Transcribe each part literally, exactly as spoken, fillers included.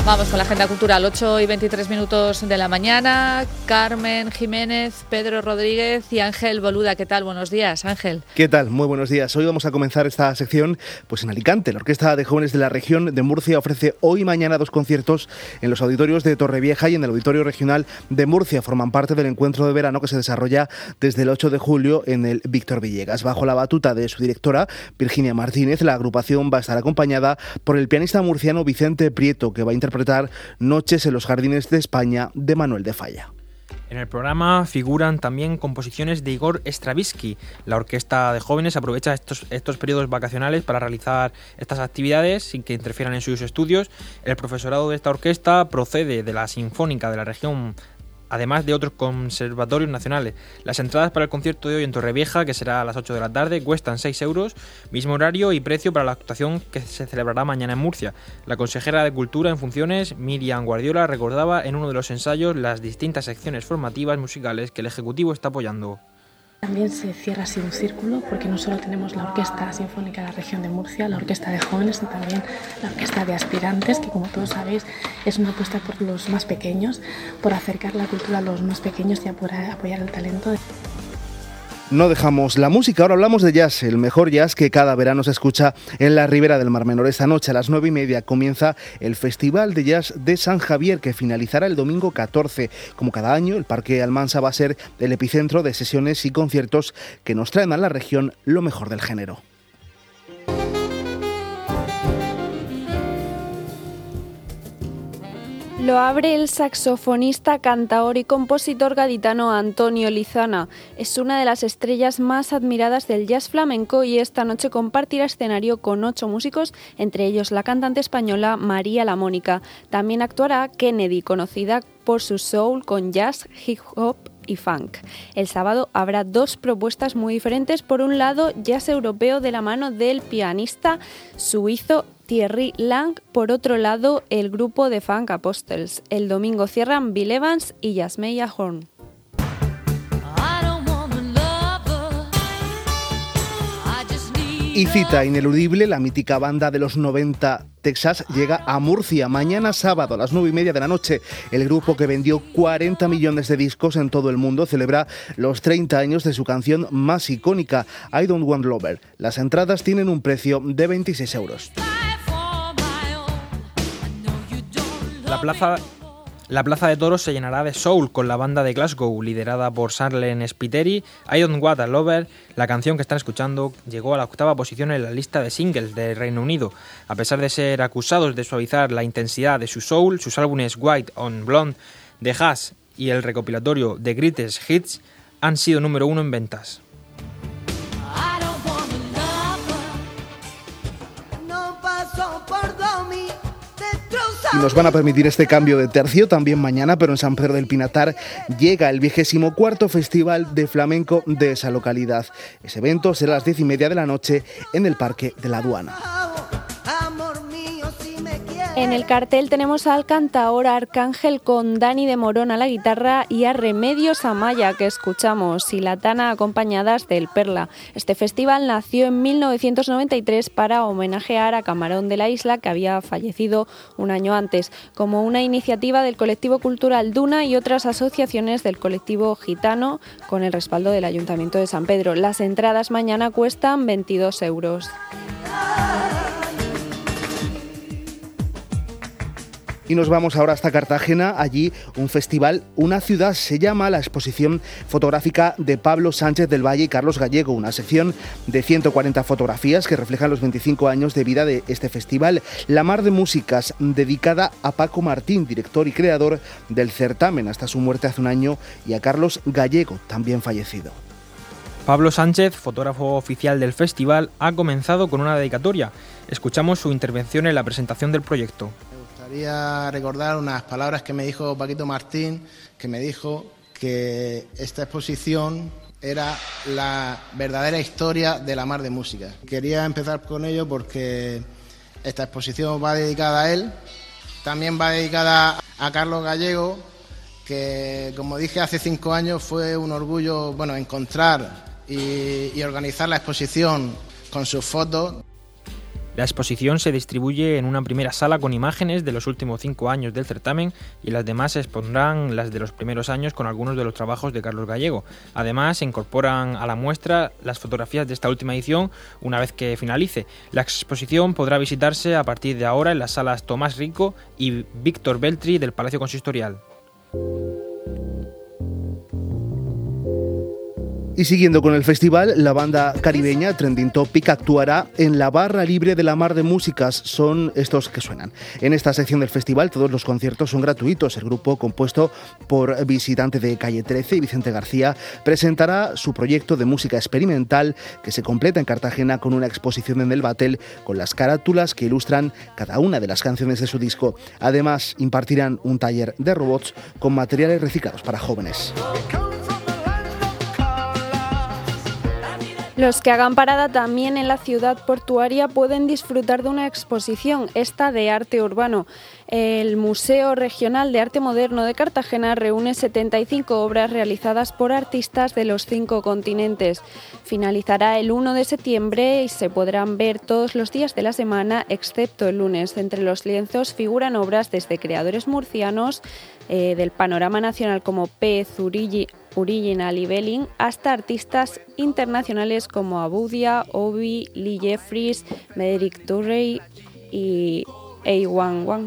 Vamos con la agenda cultural, ocho y veintitrés minutos de la mañana. Carmen Jiménez, Pedro Rodríguez y Ángel Boluda. ¿Qué tal? Buenos días, Ángel. ¿Qué tal? Muy buenos días. Hoy vamos a comenzar esta sección pues en Alicante. La Orquesta de Jóvenes de la Región de Murcia ofrece hoy y mañana dos conciertos en los auditorios de Torrevieja y en el Auditorio Regional de Murcia. Forman parte del encuentro de verano que se desarrolla desde el ocho de julio en el Víctor Villegas. Bajo la batuta de su directora, Virginia Martínez, la agrupación va a estar acompañada por el pianista murciano Vicente Prieto, que va a interpretar Noches en los Jardines de España de Manuel de Falla. En el programa figuran también composiciones de Igor Stravinsky. La Orquesta de Jóvenes aprovecha estos, estos periodos vacacionales para realizar estas actividades sin que interfieran en sus estudios. El profesorado de esta orquesta procede de la Sinfónica de la región, además de otros conservatorios nacionales. Las entradas para el concierto de hoy en Torrevieja, que será a las ocho de la tarde, cuestan seis euros, mismo horario y precio para la actuación que se celebrará mañana en Murcia. La consejera de Cultura en funciones, Miriam Guardiola, recordaba en uno de los ensayos las distintas secciones formativas musicales que el Ejecutivo está apoyando. También se cierra así un círculo, porque no solo tenemos la Orquesta Sinfónica de la Región de Murcia, la Orquesta de Jóvenes, sino también la Orquesta de Aspirantes, que como todos sabéis es una apuesta por los más pequeños, por acercar la cultura a los más pequeños y por apoyar el talento. No dejamos la música, ahora hablamos de jazz, el mejor jazz que cada verano se escucha en la Ribera del Mar Menor. Esta noche a las nueve y media comienza el Festival de Jazz de San Javier, que finalizará el domingo catorce. Como cada año, el Parque Almansa va a ser el epicentro de sesiones y conciertos que nos traen a la región lo mejor del género. Lo abre el saxofonista, cantaor y compositor gaditano Antonio Lizana. Es una de las estrellas más admiradas del jazz flamenco y esta noche compartirá escenario con ocho músicos, entre ellos la cantante española María La Mónica. También actuará Kennedy, conocida por su soul con jazz, hip hop y funk. El sábado habrá dos propuestas muy diferentes. Por un lado, jazz europeo de la mano del pianista suizo Thierry Lang. Por otro lado, el grupo de Funk Apostles. El domingo cierran Bill Evans y Yasmeya Horn. Y cita ineludible, la mítica banda de los noventa Texas llega a Murcia mañana sábado a las nueve y media de la noche. El grupo, que vendió cuarenta millones de discos en todo el mundo, celebra los treinta años de su canción más icónica, I Don't Want Lover. Las entradas tienen un precio de veintiséis euros. La plaza... La Plaza de Toros se llenará de soul con la banda de Glasgow, liderada por Sarlen Spiteri. I Don't Want a Lover, la canción que están escuchando, llegó a la octava posición en la lista de singles del Reino Unido. A pesar de ser acusados de suavizar la intensidad de su soul, sus álbumes White on Blonde, The Hash y el recopilatorio The Greatest Hits han sido número uno en ventas. Y nos van a permitir este cambio de tercio también mañana, pero en San Pedro del Pinatar llega el vigésimo cuarto Festival de Flamenco de esa localidad. Ese evento será a las diez y media de la noche en el Parque de la Aduana. En el cartel tenemos al cantaor Arcángel con Dani de Morón a la guitarra y a Remedios Amaya, que escuchamos, y Latana, acompañadas del Perla. Este festival nació en mil novecientos noventa y tres para homenajear a Camarón de la Isla, que había fallecido un año antes, como una iniciativa del colectivo cultural Duna y otras asociaciones del colectivo gitano, con el respaldo del Ayuntamiento de San Pedro. Las entradas mañana cuestan veintidós euros. Y nos vamos ahora hasta Cartagena. Allí un festival, una ciudad, se llama la exposición fotográfica de Pablo Sánchez del Valle y Carlos Gallego, una sección de ciento cuarenta fotografías que reflejan los veinticinco años de vida de este festival. La Mar de Músicas, dedicada a Paco Martín, director y creador del certamen hasta su muerte hace un año, y a Carlos Gallego, también fallecido. Pablo Sánchez, fotógrafo oficial del festival, ha comenzado con una dedicatoria. Escuchamos su intervención en la presentación del proyecto. Quería recordar unas palabras que me dijo Paquito Martín, que me dijo que esta exposición era la verdadera historia de la Mar de Música. Quería empezar con ello porque esta exposición va dedicada a él, también va dedicada a Carlos Gallego, que, como dije hace cinco años, fue un orgullo, bueno, encontrar y, y organizar la exposición con sus fotos. La exposición se distribuye en una primera sala con imágenes de los últimos cinco años del certamen y las demás se expondrán las de los primeros años con algunos de los trabajos de Carlos Gallego. Además, se incorporan a la muestra las fotografías de esta última edición una vez que finalice. La exposición podrá visitarse a partir de ahora en las salas Tomás Rico y Víctor Beltri del Palacio Consistorial. Y siguiendo con el festival, la banda caribeña Trending Topic actuará en la Barra Libre de la Mar de Músicas. Son estos que suenan. En esta sección del festival todos los conciertos son gratuitos. El grupo, compuesto por Visitante de Calle trece y Vicente García, presentará su proyecto de música experimental que se completa en Cartagena con una exposición en el Batel con las carátulas que ilustran cada una de las canciones de su disco. Además, impartirán un taller de robots con materiales reciclados para jóvenes. Los que hagan parada también en la ciudad portuaria pueden disfrutar de una exposición, esta de arte urbano. El Museo Regional de Arte Moderno de Cartagena reúne setenta y cinco obras realizadas por artistas de los cinco continentes. Finalizará el uno de septiembre y se podrán ver todos los días de la semana, excepto el lunes. Entre los lienzos figuran obras desde creadores murcianos eh, del panorama nacional como Pez, Urigi, Original y Belling, hasta artistas internacionales como Abudia, Obi, Lee Jeffries, Mederick Turrey y A Wang Wang.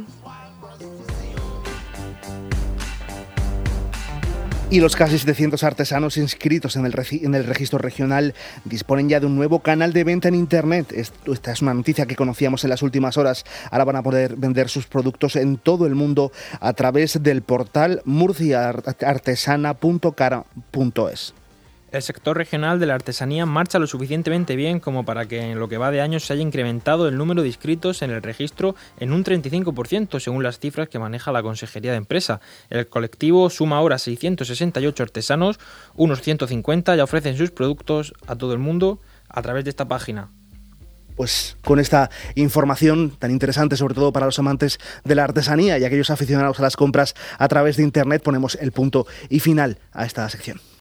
Y los casi setecientos artesanos inscritos en el, regi- en el registro regional disponen ya de un nuevo canal de venta en Internet. Esta es una noticia que conocíamos en las últimas horas. Ahora van a poder vender sus productos en todo el mundo a través del portal murcia artesana punto cara punto es. El sector regional de la artesanía marcha lo suficientemente bien como para que en lo que va de año se haya incrementado el número de inscritos en el registro en un treinta y cinco por ciento, según las cifras que maneja la Consejería de Empresa. El colectivo suma ahora seiscientos sesenta y ocho artesanos, unos ciento cincuenta ya ofrecen sus productos a todo el mundo a través de esta página. Pues con esta información tan interesante, sobre todo para los amantes de la artesanía y aquellos aficionados a las compras a través de Internet, ponemos el punto y final a esta sección.